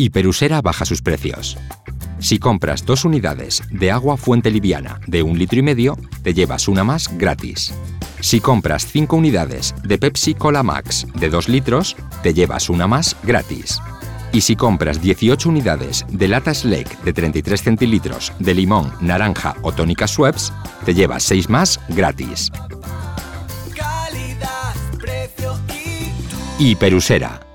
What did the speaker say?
Hiperusera baja sus precios. Si compras 2 unidades de agua fuente liviana de 1,5 litros, te llevas una más gratis. Si compras 5 unidades de Pepsi Cola Max de 2 litros, te llevas una más gratis. Y si compras 18 unidades de lata Slake de 33 centilitros de limón, naranja o tónica Schweppes, te llevas 6 más gratis. Calidad, precio y tú. Hiperusera.